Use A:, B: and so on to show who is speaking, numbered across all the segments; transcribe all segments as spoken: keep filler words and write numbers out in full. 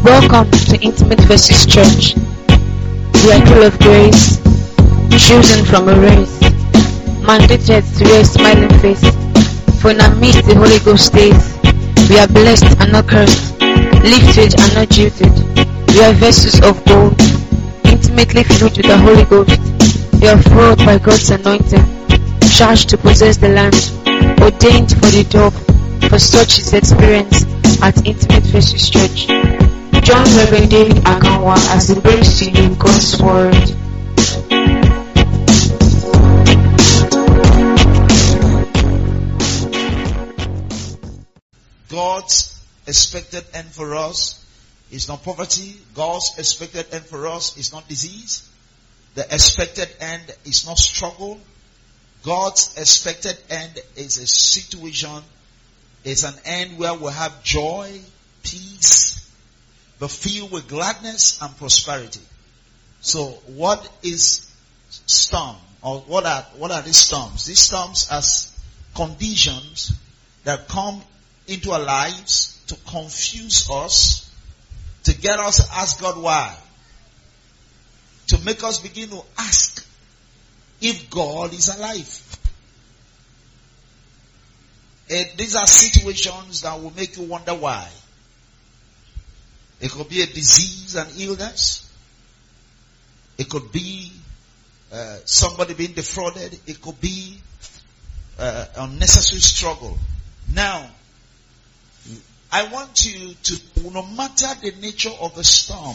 A: Welcome to Intimate Versus Church. We are full of grace, chosen from a race, mandated to wear a smiling face. For in our midst the Holy Ghost stays. We are blessed and not cursed, lifted and not jilted. We are vessels of gold, intimately filled with the Holy Ghost. We are filled by God's anointing, charged to possess the land, ordained for the job. For such is the experience at Intimate Versus Church. Join Reverend David Akanwa as he brings to you God's Word.
B: God's expected end for us is not poverty. God's expected end for us is not disease. The expected end is not struggle. God's expected end is a situation, it's an end where we have joy, peace, but filled with gladness and prosperity. So what is storm? Or what are, what are these storms? These storms are conditions that come into our lives to confuse us, to get us to ask God why, to make us begin to ask if God is alive. And these are situations that will make you wonder why. It could be a disease and illness. It could be uh, somebody being defrauded. It could be uh, unnecessary struggle. Now, I want you to, no matter the nature of the storm,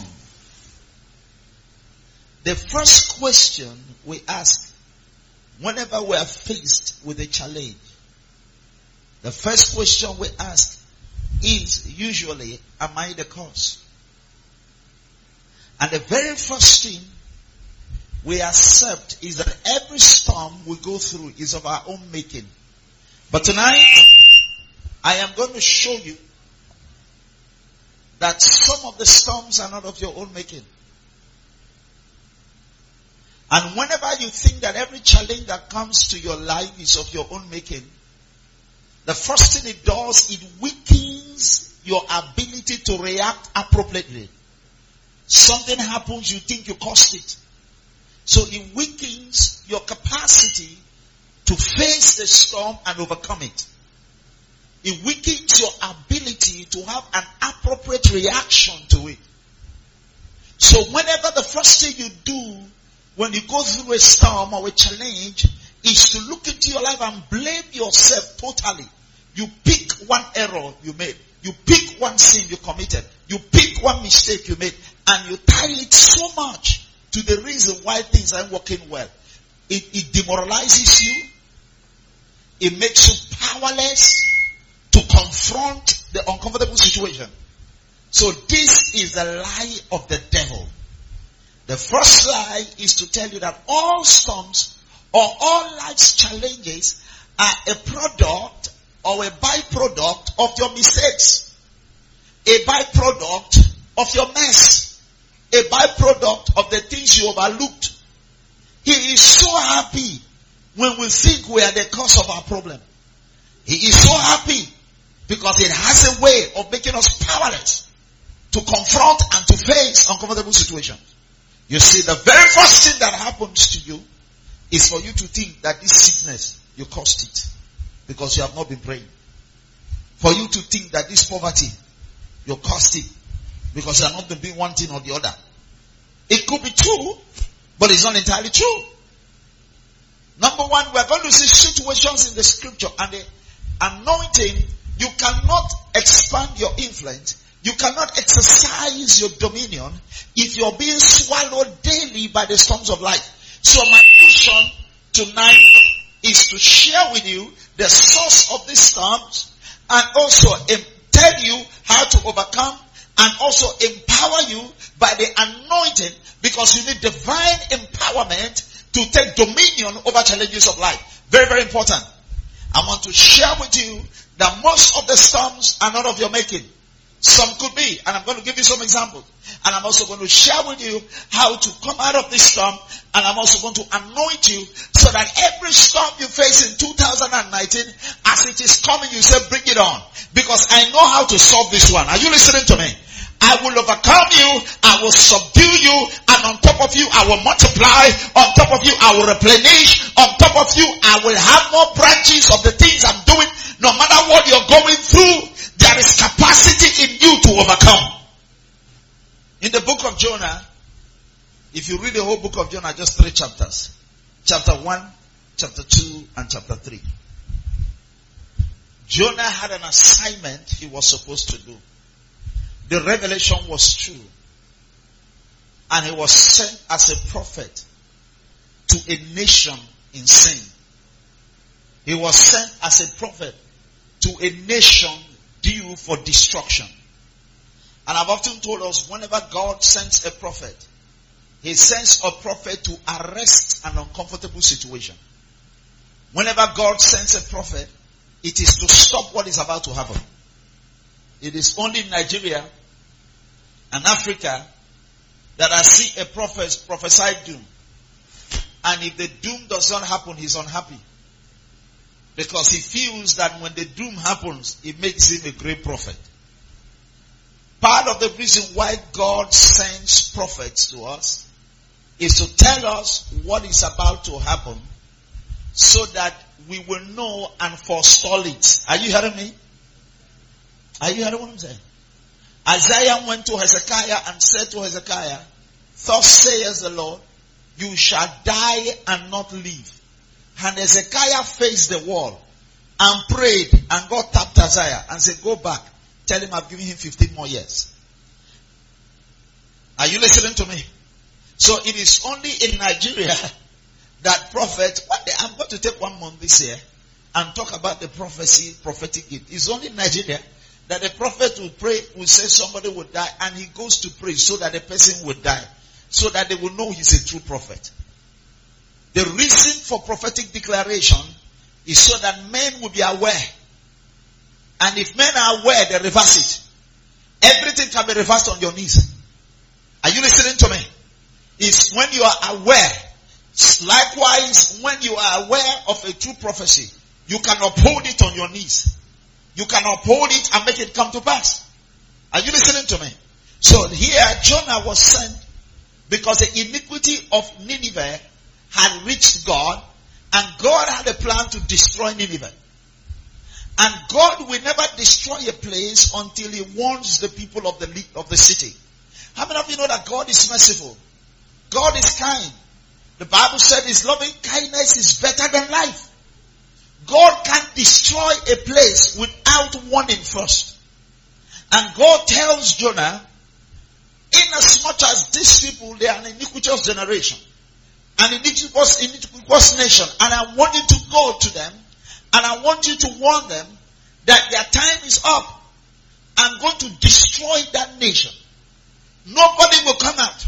B: the first question we ask whenever we are faced with a challenge, the first question we ask is usually, am I the cause? And the very first thing we accept is that every storm we go through is of our own making. But tonight, I am going to show you that some of the storms are not of your own making. And whenever you think that every challenge that comes to your life is of your own making, the first thing it does, it weakens your ability to react appropriately. Something happens, you think you caused it. So it weakens your capacity to face the storm and overcome it. It weakens your ability to have an appropriate reaction to it. So whenever the first thing you do when you go through a storm or a challenge is to look into your life and blame yourself totally. You pick one error you made. You pick one sin you committed. You pick one mistake you made. And you tie it so much to the reason why things aren't working well. It, it demoralizes you. It makes you powerless to confront the uncomfortable situation. So this is the lie of the devil. The first lie is to tell you that all storms or all life's challenges are a product or a byproduct of your mistakes. A byproduct of your mess. A byproduct of the things you overlooked. He is so happy when we think we are the cause of our problem. He is so happy because it has a way of making us powerless to confront and to face uncomfortable situations. You see, the very first thing that happens to you is for you to think that this sickness, you caused it because you have not been praying. For you to think that this poverty, you caused it because you have not been doing one thing or the other. It could be true, but it's not entirely true. Number one, we are going to see situations in the scripture and the anointing. You cannot expand your influence. You cannot exercise your dominion if you're being swallowed daily by the storms of life. So my mission tonight is to share with you the source of these storms and also tell you how to overcome and also empower you by the anointing, because you need divine empowerment to take dominion over challenges of life. Very, very important. I want to share with you that most of the storms are not of your making. Some could be, and I'm going to give you some examples. And I'm also going to share with you how to come out of this storm, and I'm also going to anoint you so that every storm you face in two thousand nineteen, as it is coming, you say, bring it on. Because I know how to solve this one. Are you listening to me? I will overcome you. I will subdue you. And on top of you, I will multiply. On top of you, I will replenish. On top of you, I will have more branches of the things I'm doing. No matter what you're going through, there is capacity in you to overcome. In the book of Jonah, if you read the whole book of Jonah, just three chapters. Chapter one, chapter two, and chapter three. Jonah had an assignment he was supposed to do. The revelation was true. And he was sent as a prophet to a nation in sin. He was sent as a prophet to a nation due for destruction. And I've often told us, whenever God sends a prophet, He sends a prophet to arrest an uncomfortable situation. Whenever God sends a prophet, it is to stop what is about to happen. It is only in Nigeria and Africa that I see a prophet prophesy doom. And if the doom does not happen, he's unhappy. Because he feels that when the doom happens, it makes him a great prophet. Part of the reason why God sends prophets to us is to tell us what is about to happen so that we will know and forestall it. Are you hearing me? Are you hearing what I'm saying? Isaiah went to Hezekiah and said to Hezekiah, "Thus says the Lord, you shall die and not live." And Hezekiah faced the wall and prayed, and God tapped Isaiah and said, "Go back. Tell him I've given him fifteen more years." Are you listening to me? So it is only in Nigeria that prophet, one day I'm going to take one month this year and talk about the prophecy, prophetic gift. It's only in Nigeria that the prophet will pray, will say somebody will die, and he goes to pray so that the person will die, so that they will know he's a true prophet. The reason for prophetic declaration is so that men will be aware. And if men are aware, they reverse it. Everything can be reversed on your knees. Are you listening to me? It's when you are aware. Likewise, when you are aware of a true prophecy, you can uphold it on your knees. You can uphold it and make it come to pass. Are you listening to me? So here, Jonah was sent because the iniquity of Nineveh had reached God, and God had a plan to destroy Nineveh. And God will never destroy a place until He warns the people of the of the city. How many of you know that God is merciful? God is kind. The Bible said His loving kindness is better than life. God can't destroy a place without warning first. And God tells Jonah, inasmuch as these people, they are an iniquitous generation, an iniquitous, iniquitous nation, and I want you to go to them, and I want you to warn them that their time is up. I'm going to destroy that nation. Nobody will come out.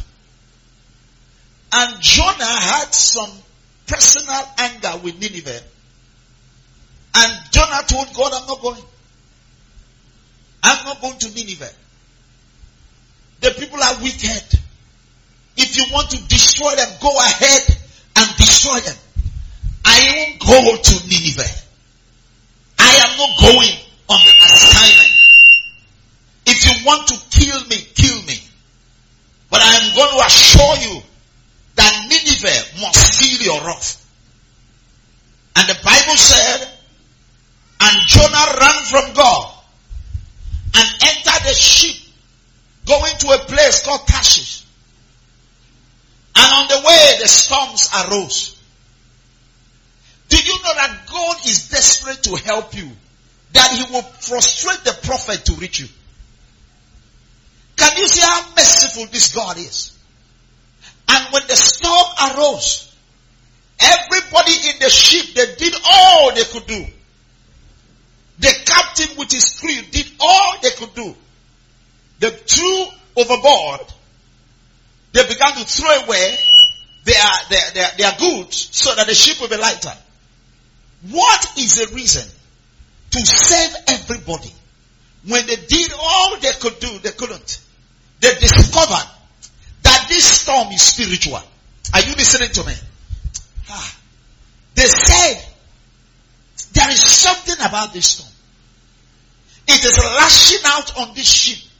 B: And Jonah had some personal anger with Nineveh. And Jonah told God, I'm not going. I'm not going to Nineveh. The people are wicked. If you want to destroy them, go ahead and destroy them. I won't go to Nineveh. I am not going on the assignment. If you want to kill me, kill me. But I am going to assure you that Nineveh must feel your wrath. And the Bible said, and Jonah ran from God and entered a ship going to a place called Tarshish. And on the way, the storms arose. Did you know that God is desperate to help you? That He will frustrate the prophet to reach you. Can you see how merciful this God is? And when the storm arose, everybody in the ship, they did all they could do. The captain with his crew did all they could do. They threw overboard. They began to throw away their, their, their, their goods so that the ship will be lighter. What is the reason? To save everybody. When they did all they could do, they couldn't. They discovered that this storm is spiritual. Are you listening to me? Ah. They said, there is something about this storm. It is lashing out on this ship.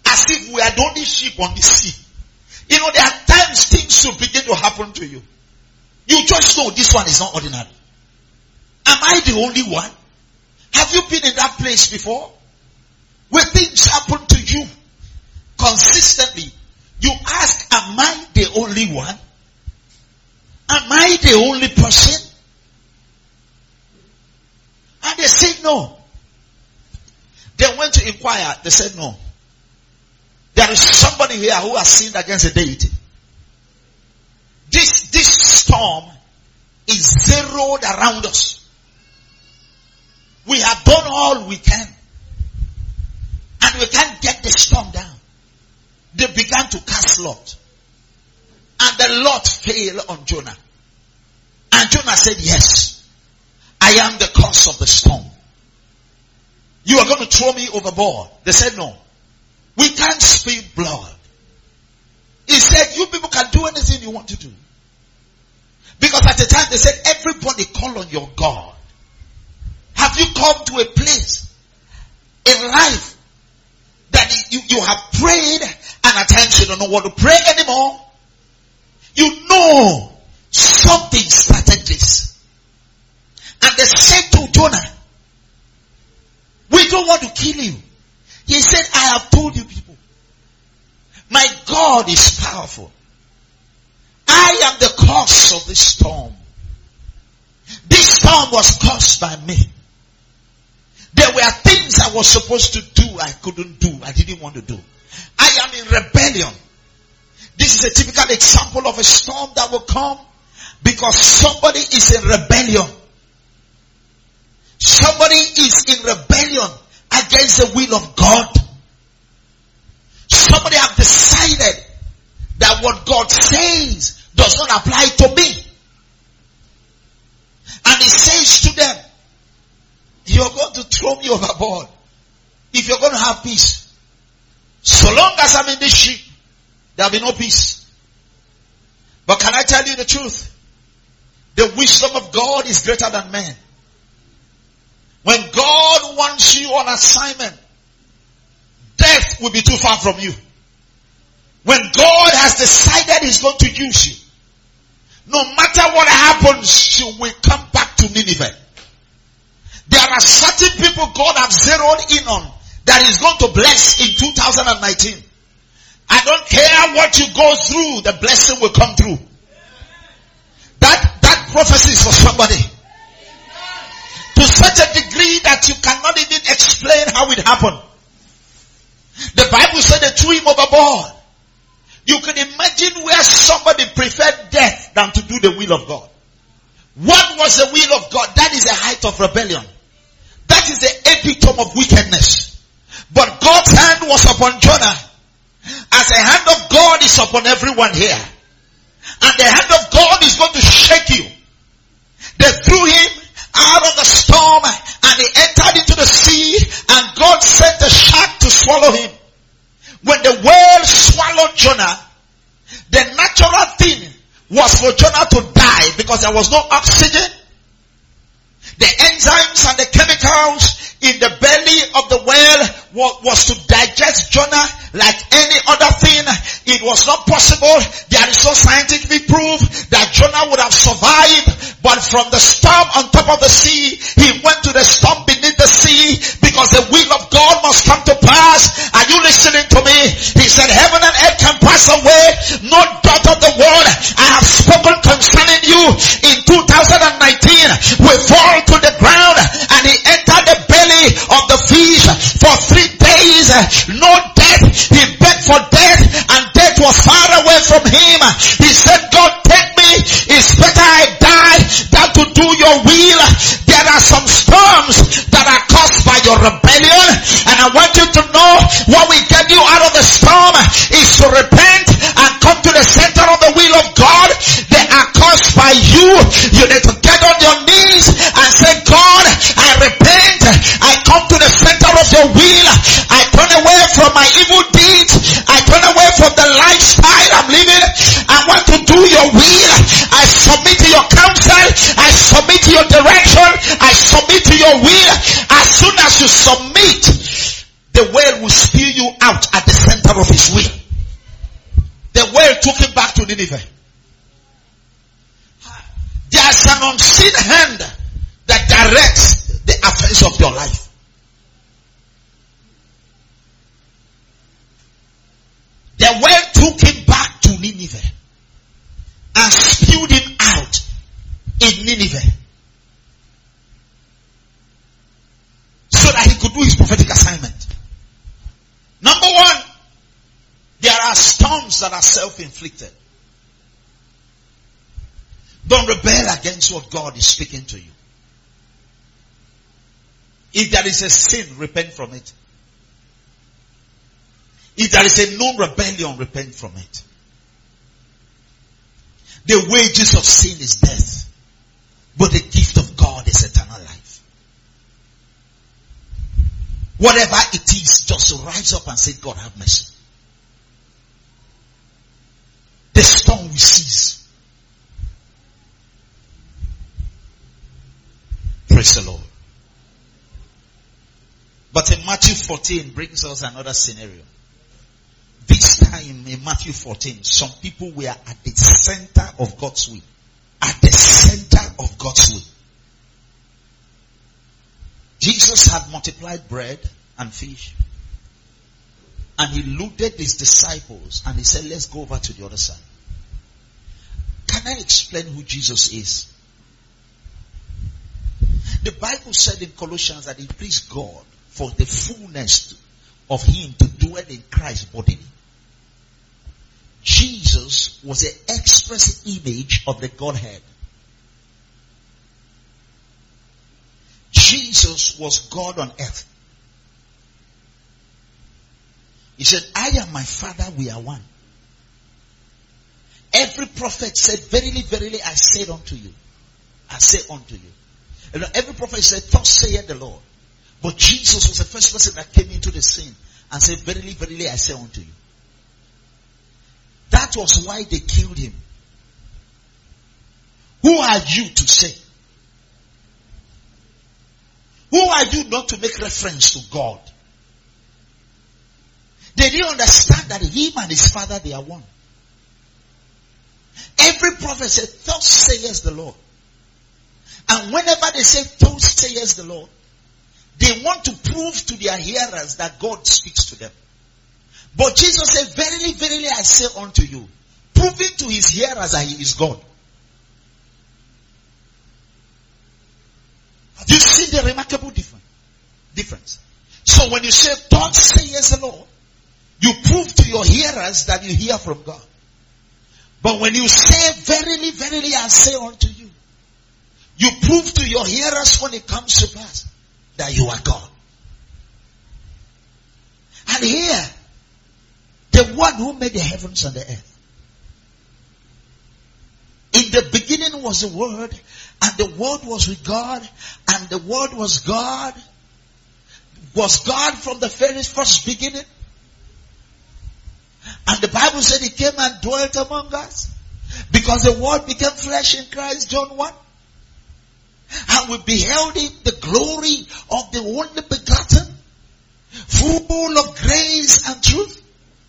B: as if we are the only ship on the sea. You know, there are times things will begin to happen to you. You just know this one is not ordinary. Am I the only one? Have you been in that place before? Where things happen to you consistently. You ask, am I the only one? Am I the only person? And they said no. They went to inquire. They said no. There is somebody here who has sinned against the deity. This, this storm is zeroed around us. We have done all we can. And we can't get the storm down. They began to cast lot. And the lot fell on Jonah. And Jonah said, yes, I am the cause of the storm. You are going to throw me overboard. They said no. We can't spill blood. He said, you people can do anything you want to do. Because at the time they said, everybody call on your God. Have you come to a place in life that you, you have prayed and at times you don't know what to pray anymore? You know something started this. And they said to Jonah, we don't want to kill you. He said, I have told you people, my God is powerful. I am the cause of this storm. This storm was caused by me. There were things I was supposed to do I couldn't do. I didn't want to do. I am in rebellion. This is a typical example of a storm that will come because somebody is in rebellion. Somebody is in rebellion against the will of God. Somebody have decided that what God says does not apply to me. And he says to them, you're going to throw me overboard if you're going to have peace. So long as I'm in this ship, there'll be no peace. But can I tell you the truth? The wisdom of God is greater than man. When God wants you on assignment, death will be too far from you. When God has decided He's going to use you, no matter what happens, you will come back to Nineveh. There are certain people God has zeroed in on that He's going to bless in two thousand nineteen. I don't care what you go through, the blessing will come through. That, that prophecy is for somebody. To such a degree that you cannot even explain how it happened. The Bible said they threw him overboard. You can imagine where somebody preferred death than to do the will of God. What was the will of God? That is the height of rebellion. That is the epitome of wickedness. But God's hand was upon Jonah. As the hand of God is upon everyone here. And the hand of God is going to shake you. They threw him out of the storm and he entered into the sea and God sent the shark to swallow him. When the whale swallowed Jonah, the natural thing was for Jonah to die because there was no oxygen. The enzymes and the chemicals in the belly of the whale was to digest Jonah like any other thing. It was not possible. There is no scientific proof that Jonah would have survived. But from the storm on top of the sea, he went to the storm beneath the sea because the will of God must come to pass. Are you listening to me? He said, heaven and earth can pass away. No dot of the word I have spoken concerning you in two thousand nineteen will fall to the ground. And he entered the belly of the fish for three days. No death. He begged for death and death was far away from him. He said, God, take me. It's better I die than to do your will. There are some storms that are caused by your rebellion. And I want you to know what will get you out of the storm is to repent and come to the center of the will of God. They are caused by you. You need to get on your knees and say, God, I repent. I come to the center of your will. I turn away from my evil deeds. I turn away from the lifestyle I'm living. I want to do your will. I submit to your counsel. I submit to your direction. I submit to your will. As soon as you submit, the whale will spew you out at the center of his will. The whale took him back to Nineveh. There's an unseen hand that directs the affairs of your life. The whale took him back to Nineveh and spewed him out in Nineveh so that he could do his prophetic assignment. Number one, there are storms that are self-inflicted. Don't rebel against what God is speaking to you. If there is a sin, repent from it. If there is a known rebellion, repent from it. The wages of sin is death, but the gift of God is eternal life. Whatever it is, just rise up and say, God have mercy. The storm will cease. Praise the Lord. But in Matthew fourteen brings us another scenario. This time in Matthew fourteen, some people were at the center of God's will. At the center of God's will. Jesus had multiplied bread and fish. And he loaded his disciples and he said, let's go over to the other side. Can I explain who Jesus is? The Bible said in Colossians that it pleased God for the fullness of him to dwell in Christ bodily. Jesus was an express image of the Godhead. Jesus was God on earth. He said, I and my Father, we are one. Every prophet said, verily, verily, I said unto you. I say unto you. You know, every prophet said, thus saith the Lord. But Jesus was the first person that came into the scene and said, verily, verily, I say unto you. That was why they killed him. Who are you to say? Who are you not to make reference to God? They didn't understand that him and his Father, they are one. Every prophet said, thus says the Lord. And whenever they say, thus says the Lord, they want to prove to their hearers that God speaks to them. But Jesus said, verily, verily, I say unto you, proving to his hearers that he is God. Have you seen the remarkable difference? So when you say, thus says the Lord, you prove to your hearers that you hear from God. But when you say, verily, verily, I say unto you, you prove to your hearers when it comes to pass that you are God. And here, the one who made the heavens and the earth. In the beginning was the Word, and the Word was with God, and the Word was God. Was God from the very first beginning? And the Bible said he came and dwelt among us. Because the Word became flesh in Christ, John one. And we beheld him, the glory of the only begotten, full of grace and truth.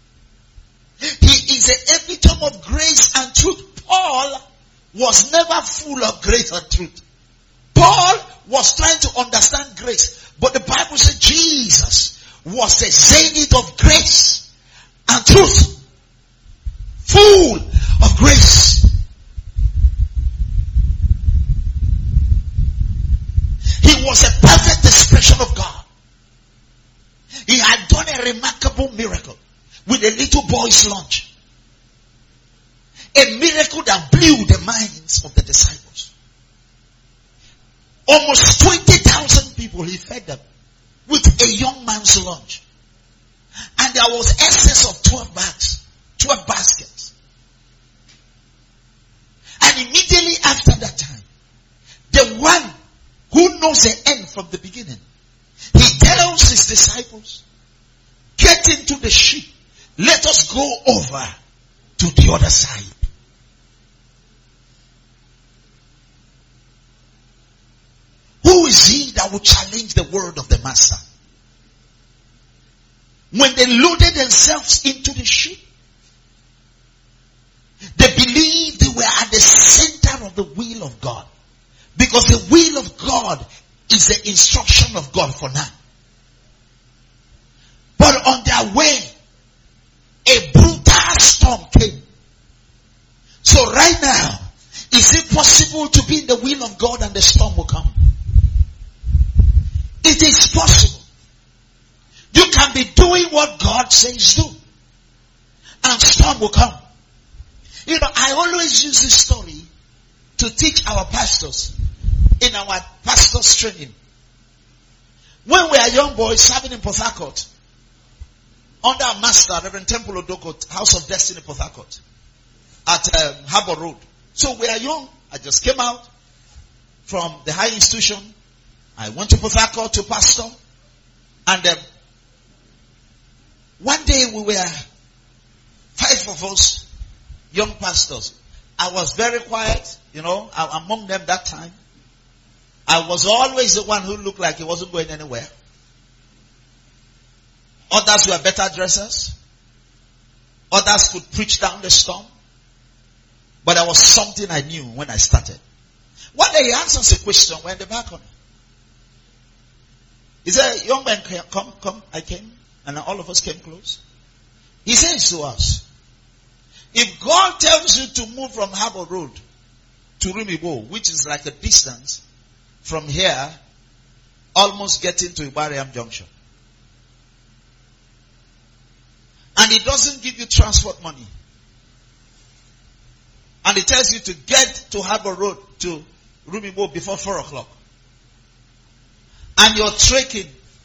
B: He is an epitome of grace and truth. Paul was never full of grace and truth. Paul was trying to understand grace. But the Bible said Jesus was the zenith of grace and truth. Full of grace. He was a perfect expression of God. He had done a remarkable miracle with a little boy's lunch. A miracle that blew the minds of the disciples. Almost twenty thousand people he fed them with a young man's lunch. And there was excess of twelve bags, twelve baskets. And immediately after that time, the one who knows the end from the beginning, he tells his disciples, get into the ship. Let us go over to the other side. Who is he that will challenge the word of the master? when they loaded themselves into the ship, they believed they were at the center of the will of God. Because the will of God is the instruction of God for now. But on their way, a brutal storm came. So right now, is it possible to be in the will of God and the storm will come? It is possible. You can be doing what God says do, and storm will come. You know, I always use this story to teach our pastors in our pastors training. When we are young boys serving in Port Harcourt, under our master, Reverend Temple Odoko, House of Destiny, Port Harcourt, at um, Harbour Road. So we are young. I just came out from the high institution. I went to Port Harcourt to pastor. And um, one day we were five of us, young pastors. I was very quiet, you know, among them that time. I was always the one who looked like he wasn't going anywhere. Others were better dressers. Others could preach down the storm. But there was something I knew when I started. One day he asked us a question. We're in the balcony. He said, young man, come, come. I came. And all of us came close. He says to us, if God tells you to move from Harbour Road to Rumibo, which is like a distance from here, almost getting to Ibariam Junction, and it doesn't give you transport money, and it tells you to get to Harbour Road to Rumibo before four o'clock, and you're trekking,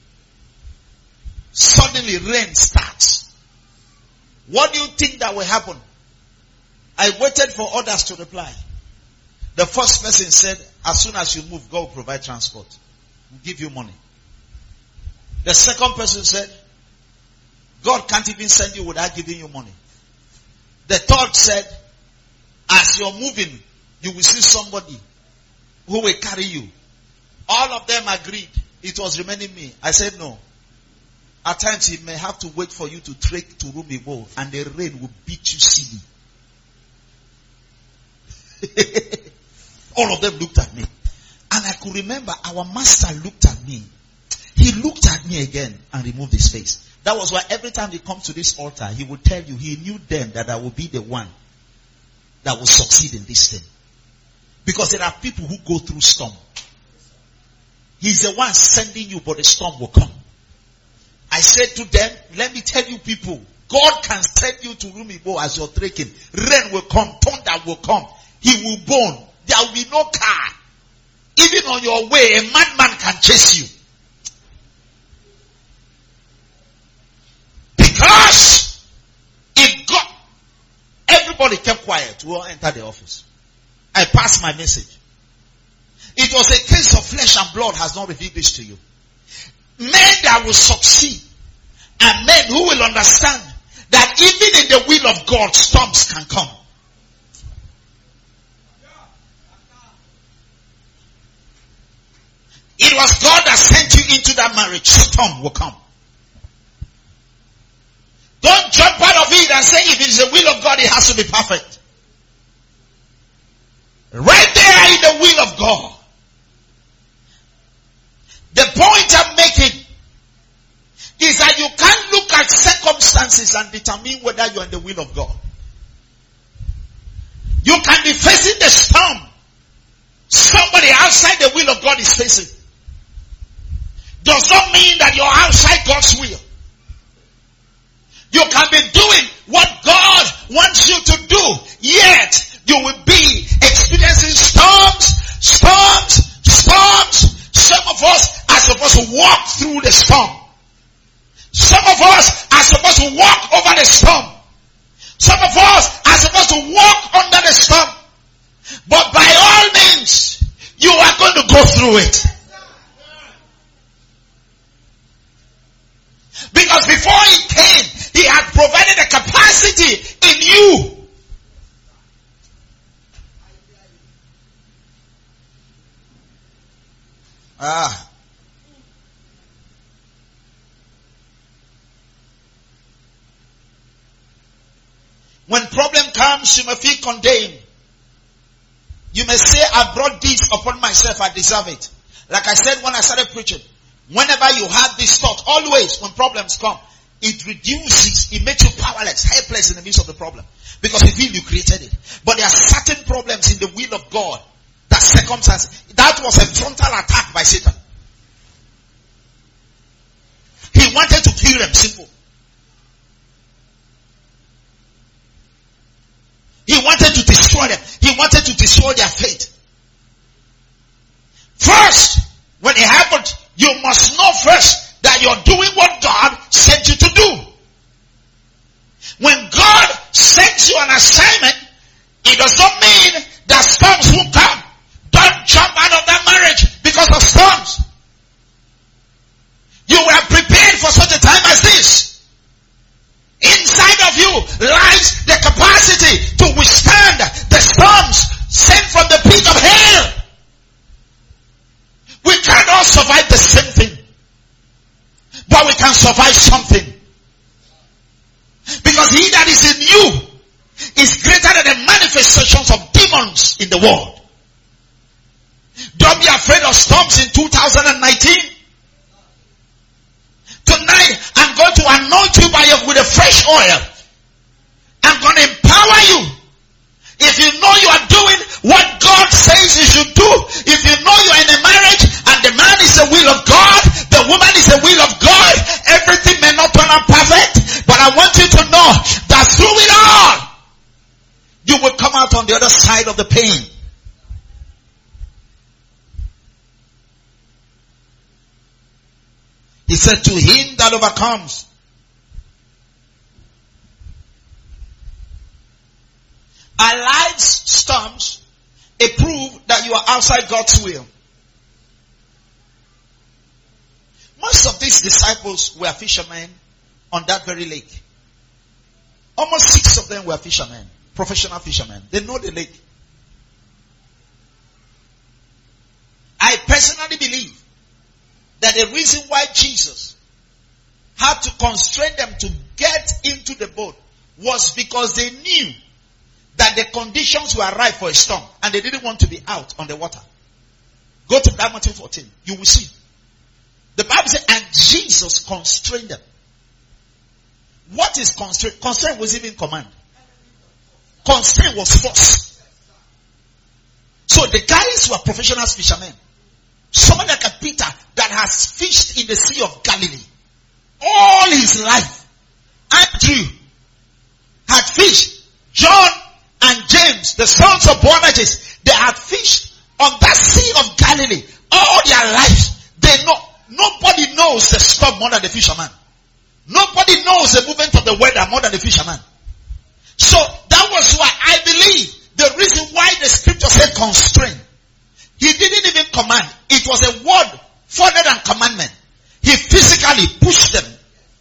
B: suddenly rain starts, what do you think that will happen? I waited for others to reply. The first person said, as soon as you move, God will provide transport. We'll give you money. The second person said, God can't even send you without giving you money. The third said, as you're moving, you will see somebody who will carry you. All of them agreed. It was remaining me. I said no. At times he may have to wait for you to trek to Rumibo and the rain will beat you silly. All of them looked at me. And I could remember our master looked at me. He looked at me again and removed his face. That was why every time he comes to this altar, he would tell you he knew then that I would be the one that will succeed in this thing. Because there are people who go through storm. He's the one sending you, but the storm will come. I said to them, let me tell you people, God can send you to Rumibo as you're trekking. Rain will come, thunder will come. He will burn. There will be no car. Even on your way, a madman can chase you. Because if God, everybody kept quiet, we all entered the office. I passed my message. It was a case of flesh and blood has not revealed this to you. Men that will succeed and men who will understand that even in the will of God, storms can come. It was God that sent you into that marriage. Storm will come. Don't jump out of it and say if it is the will of God, it has to be perfect. Right there in the will of God. The point I'm making is that you can't look at circumstances and determine whether you're in the will of God. You can be facing the storm. Somebody outside the will of God is facing. Does not mean that you're outside God's will. You can be doing what God wants you to do, yet you will be experiencing storms, storms, storms. Some of us are supposed to walk through the storm. Some of us are supposed to walk over the storm. Some of us are supposed to walk under the storm. But by all means, you are going to go through it. Because before he came, he had provided a capacity in you. Ah. When problem comes, you may feel condemned. You may say, I brought this upon myself, I deserve it. Like I said when I started preaching, whenever you have this thought, always when problems come, it reduces, it makes you powerless, helpless in the midst of the problem. Because you feel you created it. But there are certain problems in the will of God, that circumstance, that was a frontal attack by Satan. He wanted to kill them, simple. He wanted to destroy them. He wanted to destroy their faith. First, when it happened, you must know first that you're doing what God sent you to do. When God sends you an assignment, it does not mean that storms will come. Don't jump out of that marriage because of storms. You were prepared for such a time as this. Inside of you lies the capacity to withstand the storms sent from the pit of hell. We cannot survive the same thing, but we can survive something. Because he that is in you is greater than the manifestations of demons in the world. Don't be afraid of storms in two thousand nineteen. Tonight, I'm going to anoint you by your, with a fresh oil. I'm going to empower you. If you know you are doing what God says you should do, if you know you are in a marriage and the man is the will of God, the woman is the will of God, everything may not turn out perfect, but I want you to know that through it all, you will come out on the other side of the pain. He said, to him that overcomes. Our life's storms a proof that you are outside God's will. Most of these disciples were fishermen on that very lake. Almost six of them were fishermen, professional fishermen. They know the lake. I personally believe that the reason why Jesus had to constrain them to get into the boat was because they knew that the conditions were ripe for a storm and they didn't want to be out on the water. Go to Matthew fourteen. You will see. The Bible says, and Jesus constrained them. What is constraint? Constraint was even command. Constraint was force. So the guys were professional fishermen. Someone like a Peter that has fished in the Sea of Galilee all his life. Andrew had fished. John and James, the sons of Boanerges, they had fished on that Sea of Galilee all their lives. They know, nobody knows the storm more than the fisherman. Nobody knows the movement of the weather more than the fisherman. So that was why I believe the reason why the scripture said constrain. He didn't even command. It was a word further than commandment. He physically pushed them.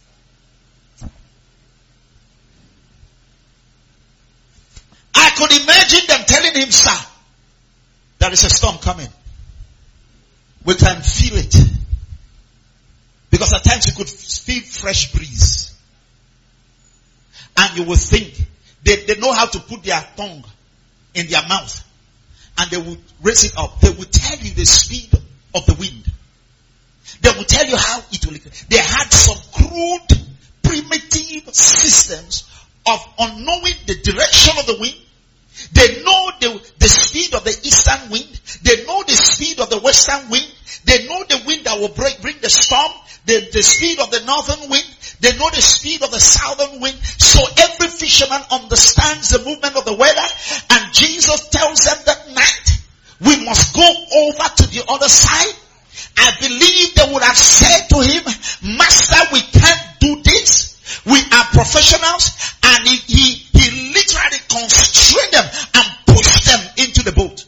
B: I could imagine them telling him, sir, there is a storm coming. We can feel it. Because at times you could feel fresh breeze. And you will think, they, they know how to put their tongue in their mouth. And they will raise it up. They will tell you the speed of the wind. They will tell you how it will. They had some crude, primitive systems of unknowing the direction of the wind. They know the, the speed of the eastern wind. They know the speed of the western wind. They know the wind that will break, bring the storm. The, the speed of the northern wind. They know the speed of the southern wind. So every fisherman understands the movement of the weather. And Jesus tells them that night, we must go over to the other side. I believe they would have said to him, Master, we can't do this. We are professionals. And he, he, he literally constrained them and pushed them into the boat.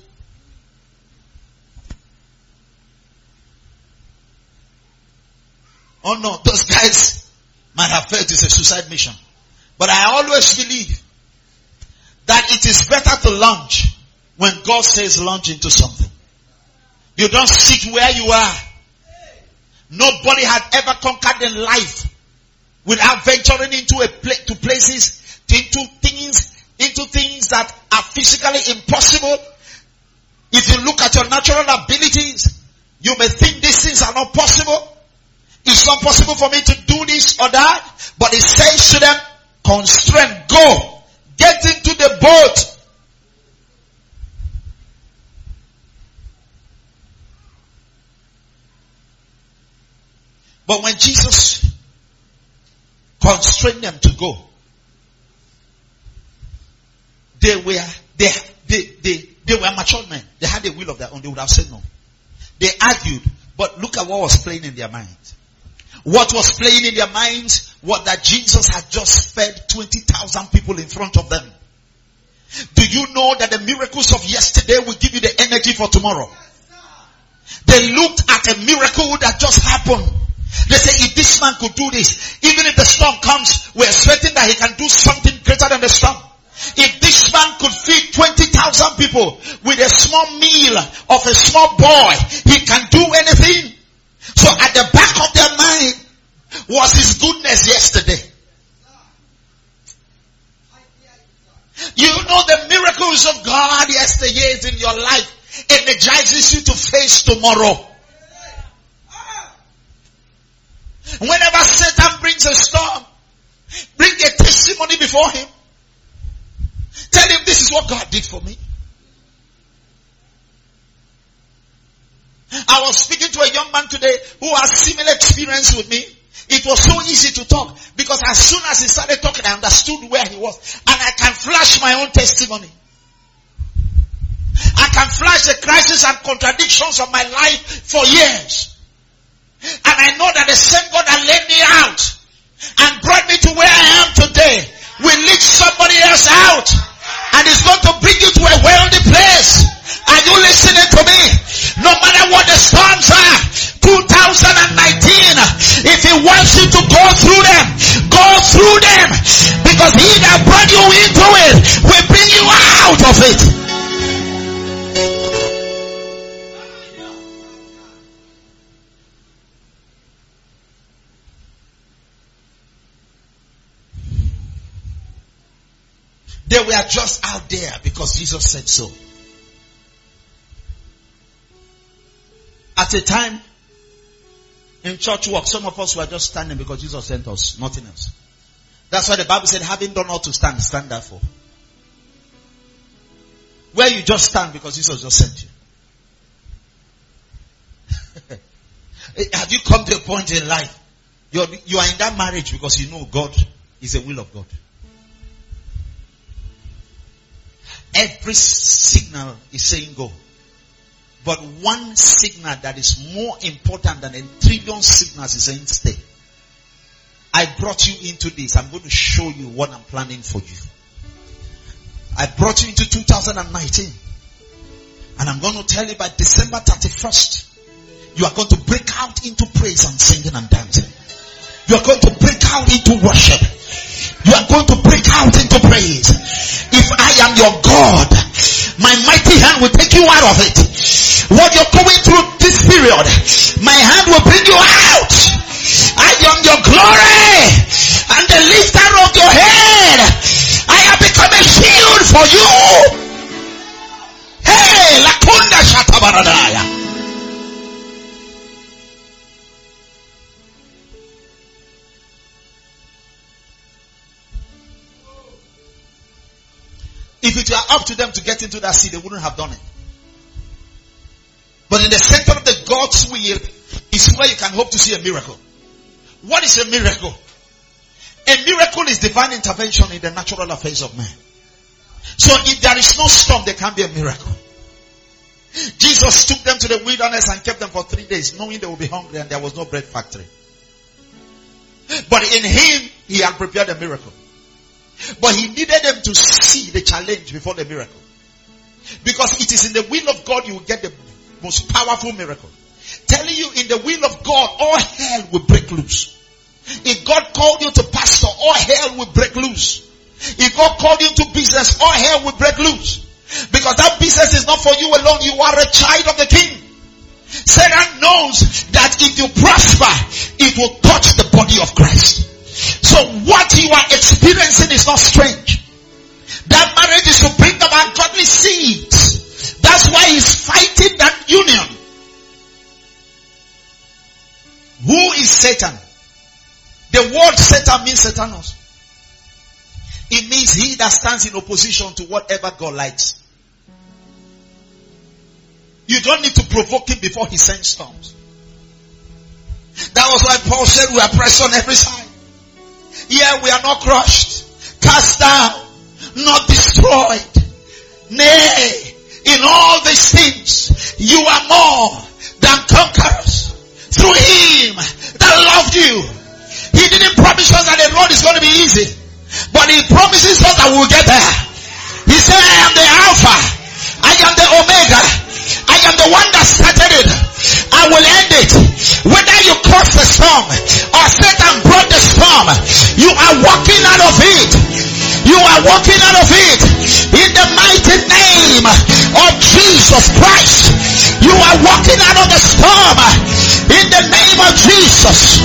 B: Oh no, those guys might have felt it's a suicide mission. But I always believe that it is better to launch when God says launch into something. You don't sit where you are. Nobody had ever conquered in life without venturing into a pla- to places. into things, into things that are physically impossible. If you look at your natural abilities, you may think these things are not possible. It's not possible for me to do this or that. But it says to them, constrain, go, get into the boat. But when Jesus constrained them to go, they were, they, they, they, they were mature men. They had a will of their own. They would have said no. They argued, but look at what was playing in their minds. What was playing in their minds was that Jesus had just fed twenty thousand people in front of them. Do you know that the miracles of yesterday will give you the energy for tomorrow? They looked at a miracle that just happened. They say, if this man could do this, even if the storm comes, we're expecting that he can do something greater than the storm. If this man could feed twenty thousand people with a small meal of a small boy, he can do anything. So at the back of their mind was his goodness yesterday. You know the miracles of God yesterday in your life energizes you to face tomorrow. Whenever Satan brings a storm, bring a testimony before him. Tell him this is what God did for me. I was speaking to a young man today who has similar experience with me. It was so easy to talk because as soon as he started talking, I understood where he was. And I can flash my own testimony. I can flash the crisis and contradictions of my life for years. And I know that the same God that led me out and brought me to where I am today will lead somebody else out. And is going to bring you to a wealthy place. Are you listening to me? No matter what the storms are, two thousand nineteen, if he wants you to go through them, go through them. Because he that brought you into it will bring you out of it. They were just out there because Jesus said so. At a time in church work, some of us were just standing because Jesus sent us, nothing else. That's why the Bible said, having done all to stand, stand therefore. Where you just stand because Jesus just sent you. Have you come to a point in life, you're, you are in that marriage because you know God is a will of God. Every signal is saying go. But one signal that is more important than a trillion signals is saying stay. I brought you into this. I'm going to show you what I'm planning for you. I brought you into two thousand nineteen. And I'm going to tell you by December thirty-first, you are going to break out into praise and singing and dancing. You are going to break out into worship. You are going to break out into praise. If I am your God, my mighty hand will take you out of it. What you're going through this period, my hand will bring you out. I am your glory and the lifter of your head. I have become a shield for you. Hey, Lakunda Shatabaradaya. If it were up to them to get into that sea, they wouldn't have done it. But in the center of the God's will is where you can hope to see a miracle. What is a miracle? A miracle is divine intervention in the natural affairs of man. So if there is no storm, there can be a miracle. Jesus took them to the wilderness and kept them for three days, knowing they would be hungry and there was no bread factory. But in him, he had prepared a miracle. But he needed them to see the challenge before the miracle. Because it is in the will of God you will get the most powerful miracle. Telling you in the will of God, all hell will break loose. If God called you to pastor, all hell will break loose. If God called you to business, all hell will break loose. Because that business is not for you alone. You are a child of the King. Satan knows that if you prosper, it will touch the body of Christ. So what you are experiencing is not strange. That marriage is to bring about godly seed. That's why he's fighting that union. Who is Satan? The word Satan means Satanos. It means he that stands in opposition to whatever God likes. You don't need to provoke him before he sends storms. That was why Paul said we are pressed on every side. Here we are not crushed, cast down, not destroyed. Nay, in all these things, you are more than conquerors through him that loved you. He didn't promise us that the road is going to be easy, but he promises us that we will get there. He said, I am the Alpha, I am the Omega, I am the one that started it, I will end it. Whether you cross the storm or Satan brought the storm, you are walking out of it. You are walking out of it in the mighty name of Jesus Christ. You are walking out of the storm in the name of Jesus.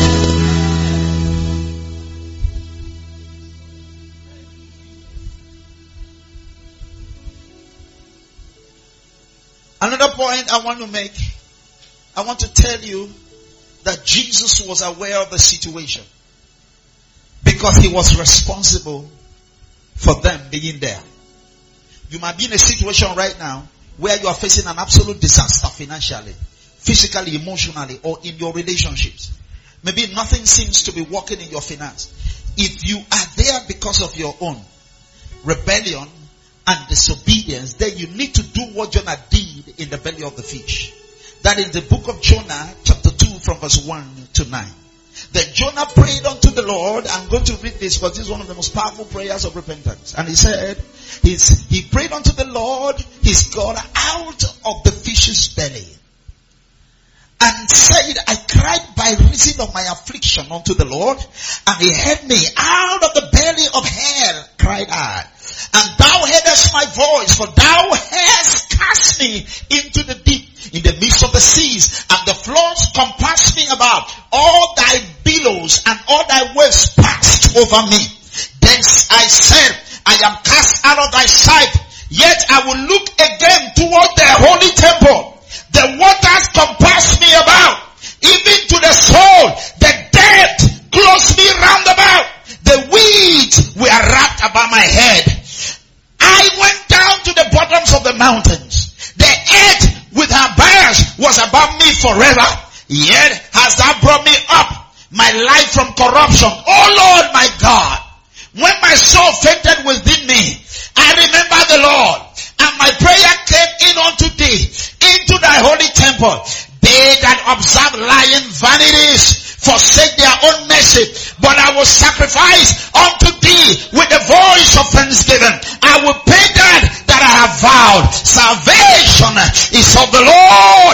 B: Another point I want to make, I want to tell you that Jesus was aware of the situation because he was responsible for them being there. You might be in a situation right now where you are facing an absolute disaster financially, physically, emotionally, or in your relationships. Maybe nothing seems to be working in your finance. If you are there because of your own rebellion and disobedience, then you need to do what Jonah did in the belly of the fish. That is the book of Jonah, chapter two, from verse one to nine. Then Jonah prayed unto the Lord. I'm going to read this because this is one of the most powerful prayers of repentance. And he said, he's, he prayed unto the Lord, his God, out of the fish's belly. And said, I cried by reason of my affliction unto the Lord, and he heard me. Out of the belly of hell cried I, and thou heardest my voice, for thou hast cast me into the deep, in the midst of the seas, and the floods compassed me about. All thy billows and all thy waves passed over me. Then I said, I am cast out of thy sight, yet I will look again toward the holy temple. The waters compassed me about, even to the soul. The dead closed me round about. The weeds were wrapped about my head. I went down to the bottoms of the mountains. The earth with her bars was above me forever. Yet hast thou brought me up, my life from corruption. O Lord my God, when my soul fainted within me, I remember the Lord, and my prayer came in unto thee, into thy holy temple. They that observe lying vanities forsake their own mercy, but I will sacrifice unto thee with the voice of thanksgiving. I will pay that that I have vowed. Salvation is of the Lord.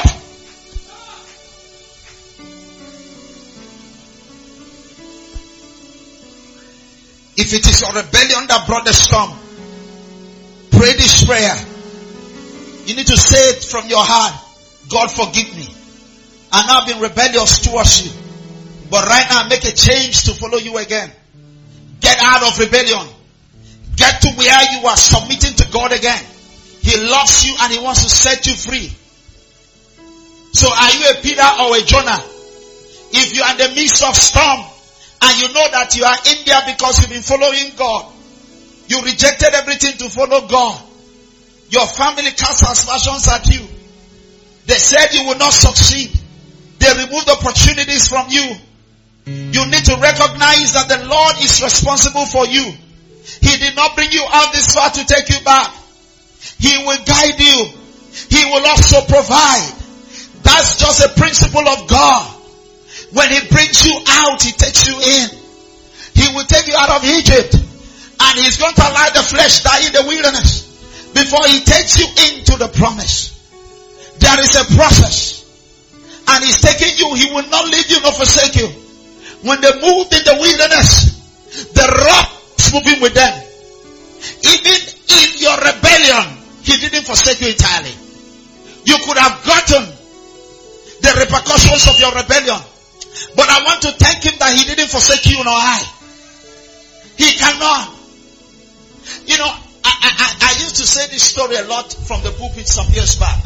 B: If it is your rebellion that brought the storm, pray this prayer. You need to say it from your heart. God, forgive me. I know I've been rebellious towards you, but right now make a change to follow you again. Get out of rebellion. Get to where you are submitting to God again. He loves you and he wants to set you free. So are you a Peter or a Jonah? If you are in the midst of storm and you know that you are in there because you've been following God, you rejected everything to follow God. Your family cast aspersions at you. They said you will not succeed. They removed opportunities from you. You need to recognize that the Lord is responsible for you. He did not bring you out this far to take you back. He will guide you. He will also provide. That's just a principle of God. When he brings you out, he takes you in. He will take you out of Egypt, and he's going to allow the flesh die in the wilderness before he takes you into the promise. There is a process, and he's taking you. He will not leave you nor forsake you. When they moved in the wilderness, the rock was moving with them. Even in your rebellion, he didn't forsake you entirely. You could have gotten the repercussions of your rebellion, but I want to thank him that he didn't forsake you nor I. He cannot. You know, I, I, I, I used to say this story a lot from the pulpit some years back.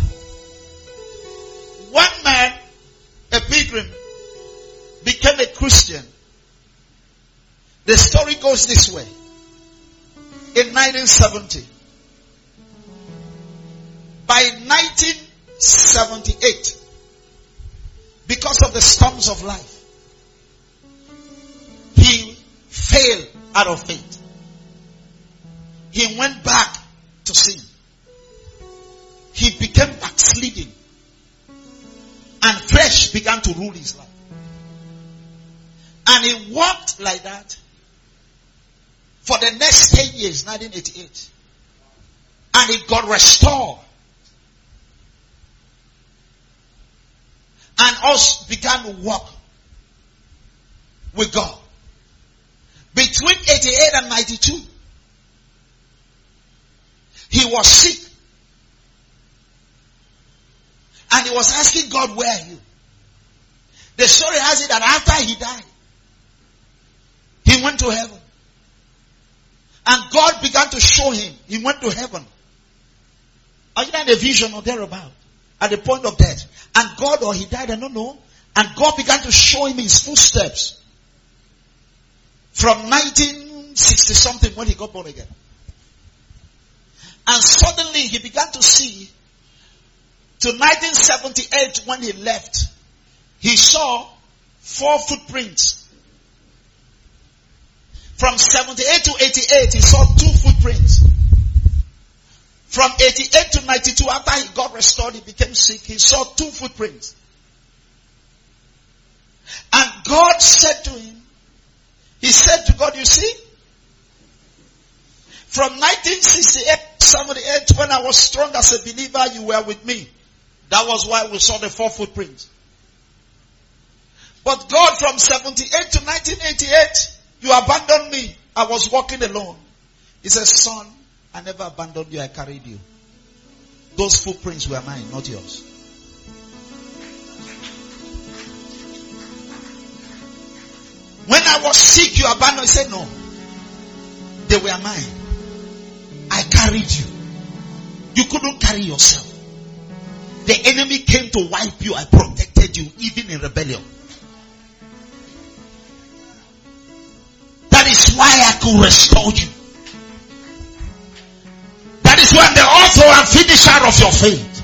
B: One man, a pilgrim, became a Christian. The story goes this way. In nineteen seventy, by nineteen seventy-eight, because of the storms of life, he fell out of faith. He went back to sin. He became backsliding. And flesh began to rule his life. And he walked like that for the next ten years, nineteen eighty-eight. And he got restored. And also began to walk with God. Between eighty-eight and ninety-two, he was sick. And he was asking God, where are you? The story has it that after he died, he went to heaven. And God began to show him. He went to heaven. Either in a vision or thereabout. At the point of death. And God, or he died, I don't know. And God began to show him his footsteps. From nineteen sixty something when he got born again. And suddenly he began to see, to nineteen seventy-eight when he left, he saw four footprints. From seventy-eight to eighty-eight, he saw two footprints. From eighty-eight to ninety-two, after he got restored, he became sick, he saw two footprints. And God said to him, he said to God, you see, from nineteen sixty-eight, seventy-eight, when I was strong as a believer, you were with me. That was why we saw the four footprints. But God, from seventy-eight to nineteen eighty-eight, you abandoned me. I was walking alone. He said, son, I never abandoned you. I carried you. Those footprints were mine, not yours. When I was sick, you abandoned. He said, no. They were mine. I carried you. You couldn't carry yourself. The enemy came to wipe you. I protected you, even in rebellion. That is why I could restore you. That is why I'm the author and finisher of your faith.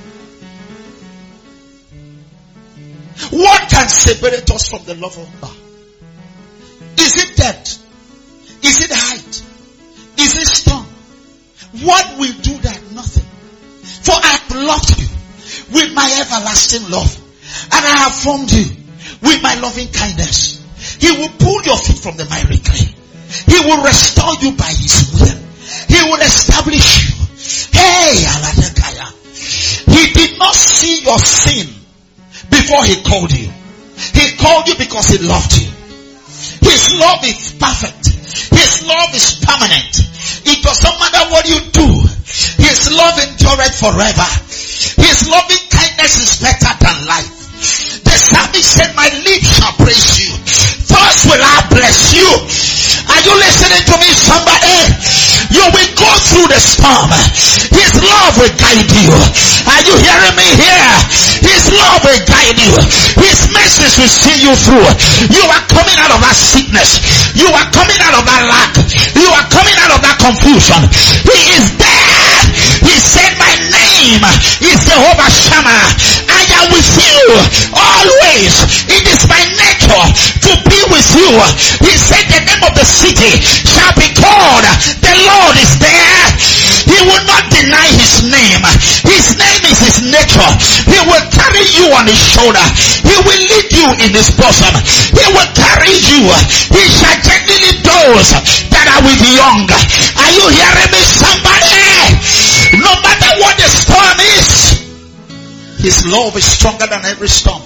B: What can separate us from the love of God? Is it depth? Is it height? Is it storm? What will do that? Nothing. For I have loved you with my everlasting love, and I have formed you with my loving kindness. He will pull your feet from the miry clay. He will restore you by his will. He will establish you. Hey, Aladekaya. He did not see your sin before he called you. He called you because he loved you. His love is perfect. His love is permanent. It doesn't matter what you do. His love endureth forever. His loving kindness is better than life. The psalmist said, my lips shall praise you. Thus will I bless you. Are you listening to me, somebody? You will go through the storm. His love will guide you. Are you hearing me here? His love will guide you. His message will see you through. You are coming out of that sickness. You are coming out of that lack. You are coming out of that confusion. He is there. He said, my name is Jehovah Shammah. I am with you always. It is my nature to be with you. He said the name of the city shall be called the Lord is there. He will not deny his name. His name is his nature. He will carry you on his shoulder. He will lead you in his bosom. He will carry you. He shall gently lead those that are with young. Are you hearing me, somebody? No matter what the storm is, his love is stronger than every storm.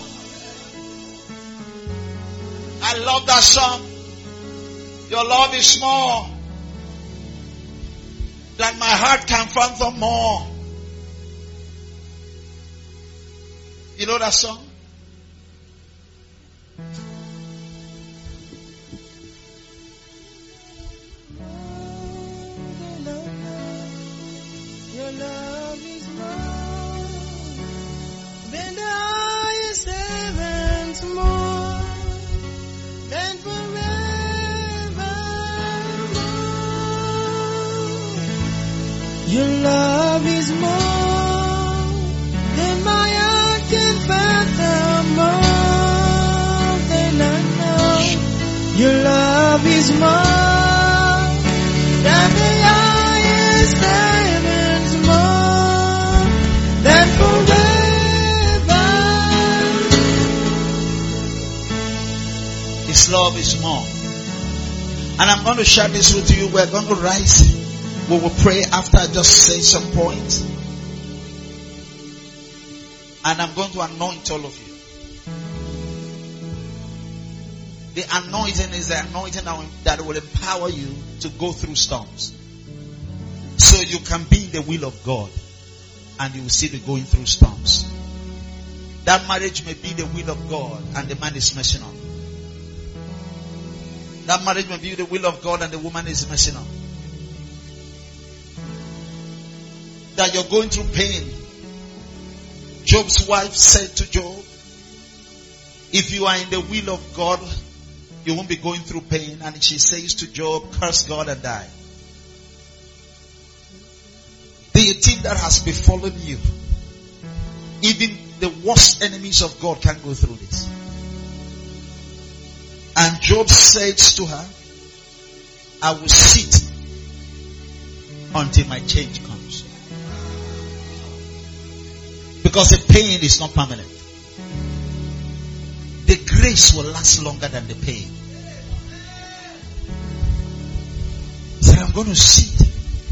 B: I love that song. Your love is more than my heart can fathom more. You know that song?
C: Your love is more than my heart can fathom, more than I know. Your love is more than the highest heavens, more than forever.
B: His love is more. And I'm going to share this with you. We're going to rise. We will pray after I just say some points. And I'm going to anoint all of you. The anointing is the anointing that will empower you to go through storms. So you can be in the will of God. And you will see the going through storms. That marriage may be the will of God and the man is messing up. That marriage may be the will of God and the woman is messing up. That you're going through pain. Job's wife said to Job, if you are in the will of God, you won't be going through pain. And she says to Job, curse God and die. Do you think that has befallen you? Even the worst enemies of God can't go through this. And Job says to her, I will sit until my change comes. Because the pain is not permanent. The grace will last longer than the pain. He said, I'm going to sit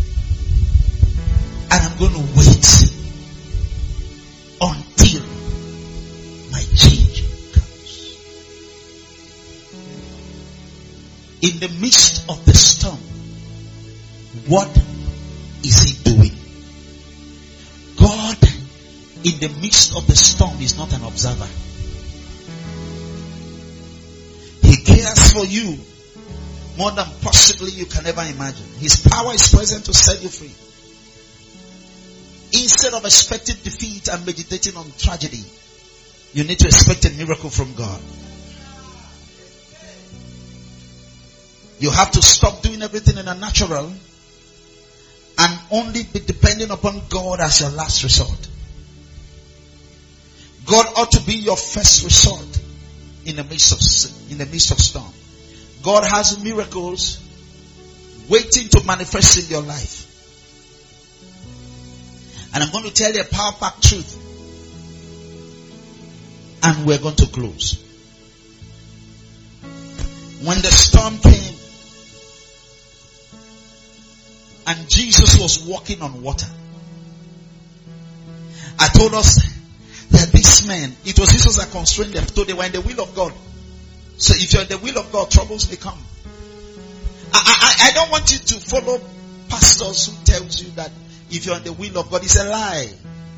B: and I'm going to wait until my change comes. In the midst of the storm, what is he doing? God, in the midst of the storm, is not an observer. He cares for you more than possibly you can ever imagine. His power is present to set you free. Instead of expecting defeat and meditating on tragedy, you need to expect a miracle from God. You have to stop doing everything in a natural and only be depending upon God as your last resort. God ought to be your first resort in the midst of in the midst of storm. God has miracles waiting to manifest in your life. And I'm going to tell you a power-packed truth. And we're going to close. When the storm came and Jesus was walking on water, I told us that this man, it was Jesus that constrained them. So they were in the will of God. So if you're in the will of God, troubles may come. I, I, I don't want you to follow pastors who tells you that if you're in the will of God, it's a lie.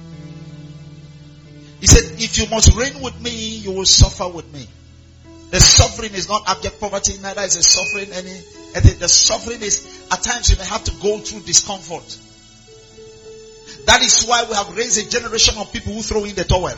B: He said, if you must reign with me, you will suffer with me. The suffering is not abject poverty, neither is the suffering any, the suffering is, at times you may have to go through discomfort. That is why we have raised a generation of people who throw in the towel.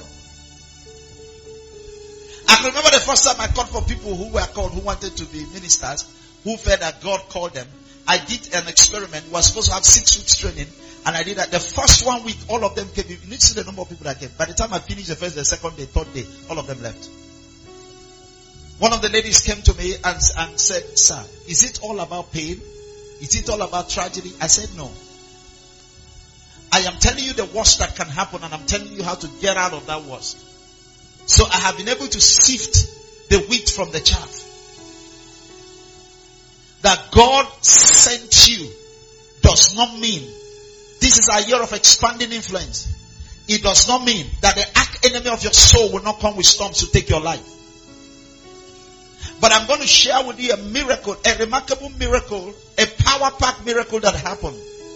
B: I can remember the first time I called for people who were called, who wanted to be ministers, who felt that God called them. I did an experiment. We were supposed to have six weeks training, and I did that. The first one week, all of them came. You need to see the number of people that came. By the time I finished the first, the second day, third day, all of them left. One of the ladies came to me and, and said, sir, is it all about pain? Is it all about tragedy? I said, no. I am telling you the worst that can happen, and I'm telling you how to get out of that worst. So I have been able to sift the wheat from the chaff. That God sent you does not mean this is a year of expanding influence. It does not mean that the arch enemy of your soul will not come with storms to take your life. But I'm going to share with you a miracle, a remarkable miracle, a power-packed miracle that happened.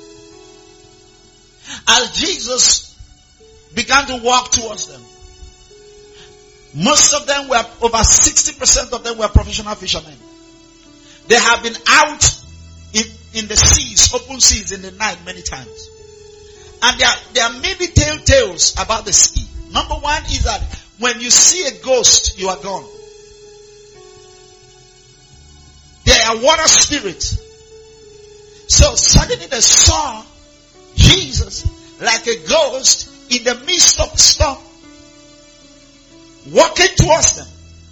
B: As Jesus began to walk towards them, most of them were, over sixty percent of them were professional fishermen. They have been out in, in the seas, open seas in the night many times. And there are, there are many telltales about the sea. Number one is that when you see a ghost, you are gone. They are water spirits. So suddenly they saw Jesus like a ghost in the midst of the storm, walking towards them.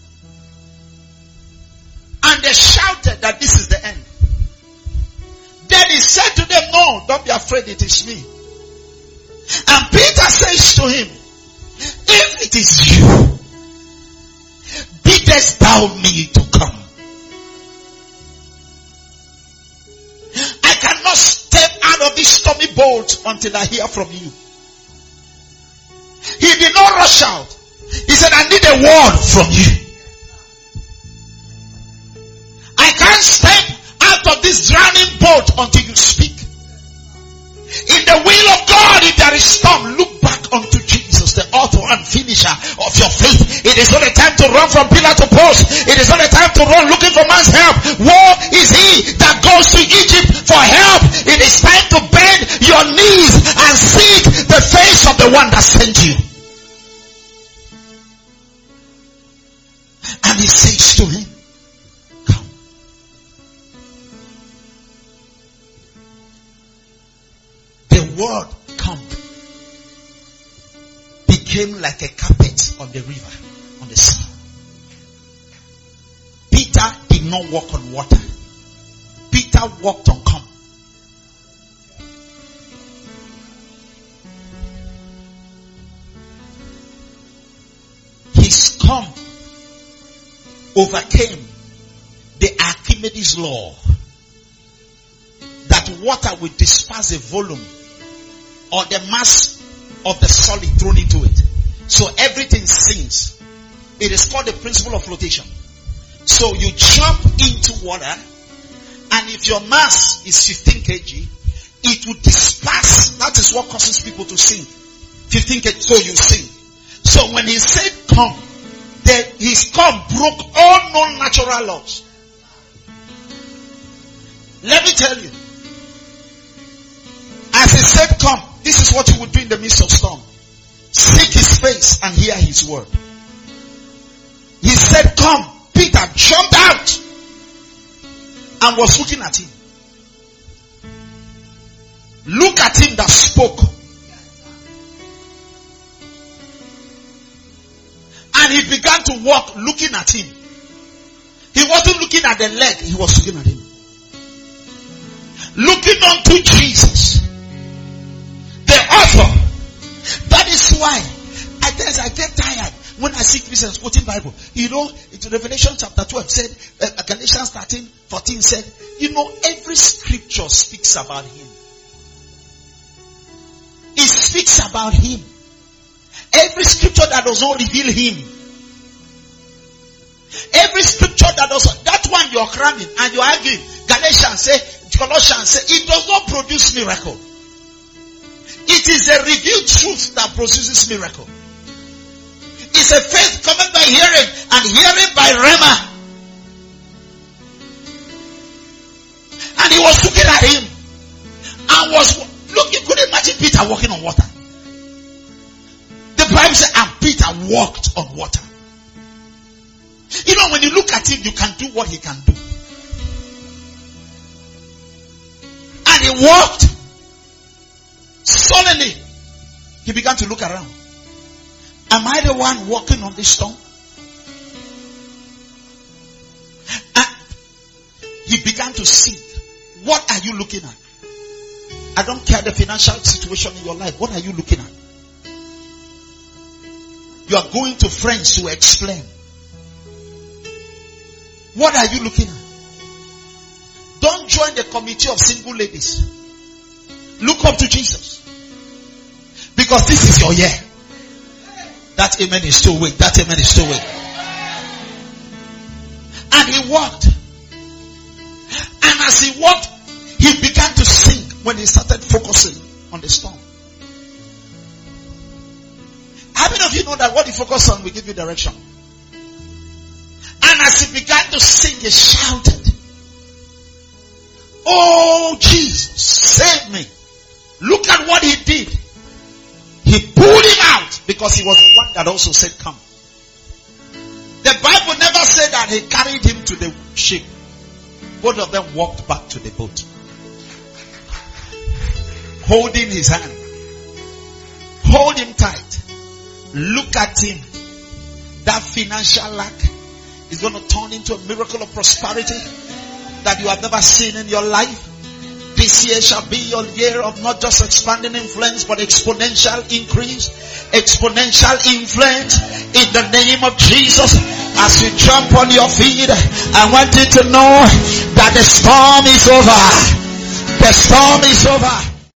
B: And they shouted that this is the end. Then he said to them, no, don't be afraid, it is me. And Peter says to him, if it is you, biddest thou me to come? I cannot step out of this stormy boat until I hear from you. He did not rush out. He said, I need a word from you. I can't step out of this drowning boat until you speak. In the will of God, if there is storm, look back unto Jesus, the author and finisher of your faith. It is not a time to run from pillar to post. It is not a time to run looking for man's help. Woe is he that goes to Egypt for help. It is time to bend your knees and seek the face of the one that sent you. And he says to him, come. The word come became like a carpet on the river, on the sea. Peter did not walk on water. Peter walked on come. His come overcame the Archimedes law that water will disperse a volume or the mass of the solid thrown into it. So everything sinks. It is called the principle of flotation. So you jump into water, and if your mass is fifteen kilograms, it will disperse. That is what causes people to sink. fifteen kilograms, so you sink. So when he said come, then his come broke all known natural laws. Let me tell you. As he said come, this is what you would do in the midst of storm. Seek his face and hear his word. He said come. Peter jumped out and was looking at him. Look at him that spoke. And he began to walk looking at him. He wasn't looking at the leg, he was looking at him. Looking unto Jesus, the author. That is why I guess I get tired when I see Christians quoting Bible. You know, in Revelation chapter twelve said, uh, Galatians thirteen, fourteen said, you know, every scripture speaks about him. It speaks about him. Every scripture that does not reveal him. Every scripture that does not, that one you're cramming and you're arguing. Galatians say, Colossians say, it does not produce miracle. It is a revealed truth that produces miracle. It's a faith coming by hearing and hearing by rhema. And he was looking at him and was looking. Could you imagine Peter walking on water? The Bible says, and Peter walked on water. You know, when you look at him, you can do what he can do. And he walked. Suddenly, he began to look around. Am I the one walking on this stone? And he began to think, what are you looking at? I don't care the financial situation in your life. What are you looking at? You are going to friends to explain. What are you looking at? Don't join the committee of single ladies. Look up to Jesus. Because this is your year. That amen is still weak. That amen is still weak. And he walked. And as he walked, he began to sink when he started focusing on the storm. How many of you know that what you focus on will give you direction? And as he began to sing, he shouted, oh Jesus, save me. Look at what he did. He pulled him out because he was the one that also said come. The Bible never said that he carried him to the ship. Both of them walked back to the boat. holding his hand. Hold him tight. Look at him. That financial lack is going to turn into a miracle of prosperity that you have never seen in your life. This year shall be your year of not just expanding influence, but exponential increase, exponential influence in the name of Jesus. As you jump on your feet, I want you to know that the storm is over. The storm is over.